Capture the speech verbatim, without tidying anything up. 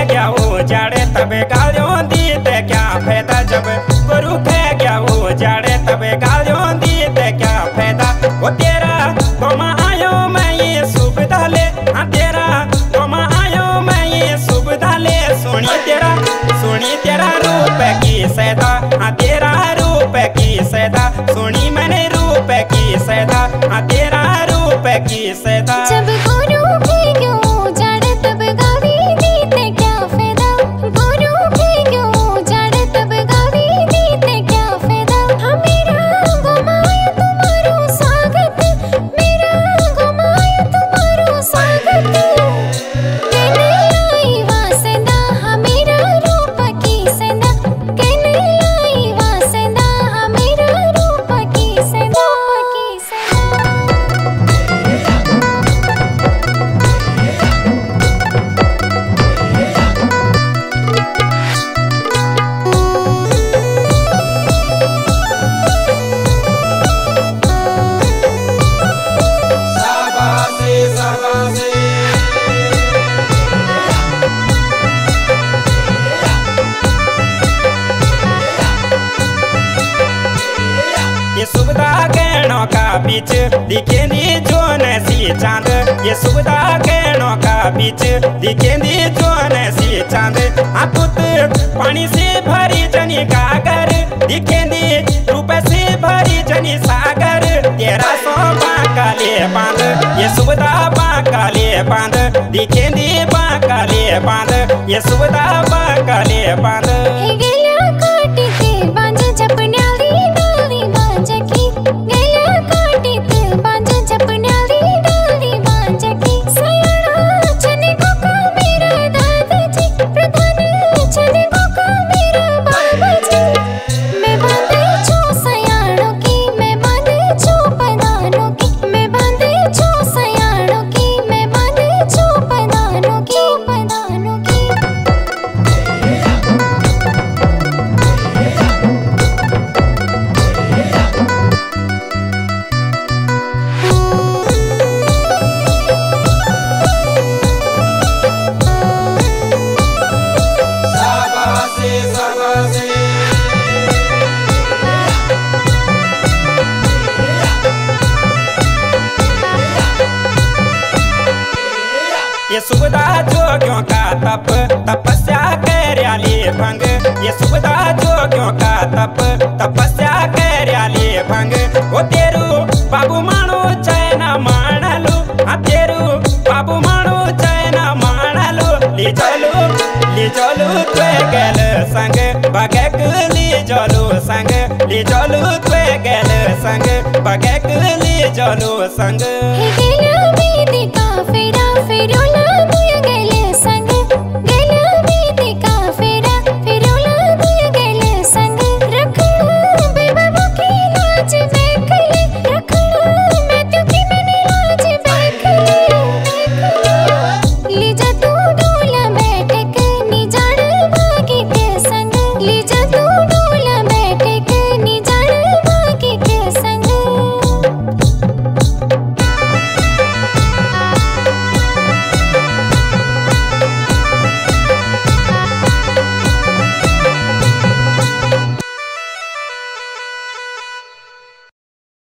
गया वो जाड़े तबे गालियों दी ते क्या फायदा जब गुरु खे गया वो जाड़े तबे गालियों दी ते क्या फायदा। वो तेरा गोमा आयो मैं ये सुविधा ले, हाँ तेरा गोमा आयो मैं ये सुविधा ले। सोनी तेरा सोनी तेरा रूप की सैदा, हाँ तेरा रूप की सैदा। सोनी मैंने रूप की सैदा, हाँ तेरा रूप की सैदा। जब गुरु खे गयो जाड़े तब गाली दी ते क्या फायदा। गुरु खे गयो जाड़े तब गाली दी ते क्या फायदा। हाँ मेरा घुमायो तुम्हारो स्वागत, मेरा घुमायो तुम्हारो स्वागत। कहने लाई वासेंदा हाँ मेरा रूप की सैदा। कहने लाई वासेंदा हाँ मेरा रूप की सैदा की सैदा। ये सुविधा गहनों का बीच दिखेंदी जो नसी चांद। ये सुविधा गहनों का बीच दिखेंदी जो नसी चांद। हाँ पुत पानी से भरी जनी गागर दिखेंदी रूप से भरी जनी सागर। तेरा सो बांकाले बांध ये सुविधा बांकाले बांध दिखेंदी बांकाले बांध। ये सुविधा बांकाले बांध। हे गेल्या काटीते बांज जपण्याली डाली बांजकी। गेल्या काटीते बांज जपण्याली डाली बांजकी। सयाळा छने कोका मेरा दादाजी, प्रधान छने कोका मेरा बाबाजी। मैं बांधे छो सयाळो की, मैं बांधे छो पदानो की। मैं बांधे छो सयाळो की, मैं बांधे छो पदानो की पदानो की। ये सुविधा जोगियों का तप तपस्या करयाली भंग। ये सुविधा जोगियों का तप तपस्या करयाली भंग। वो तेरू बाबू मानो चैना मानलू, हाँ तेरू बाबू मानो चैना मानलू। ली चलू ली चलू त्वे गेल संग बगैक ली चलू संग। ली चलू त्वे गेल संग बगैक ली चलू संग। हे गेल्या वेदिका फेरा फेरोला मुया गेल्या।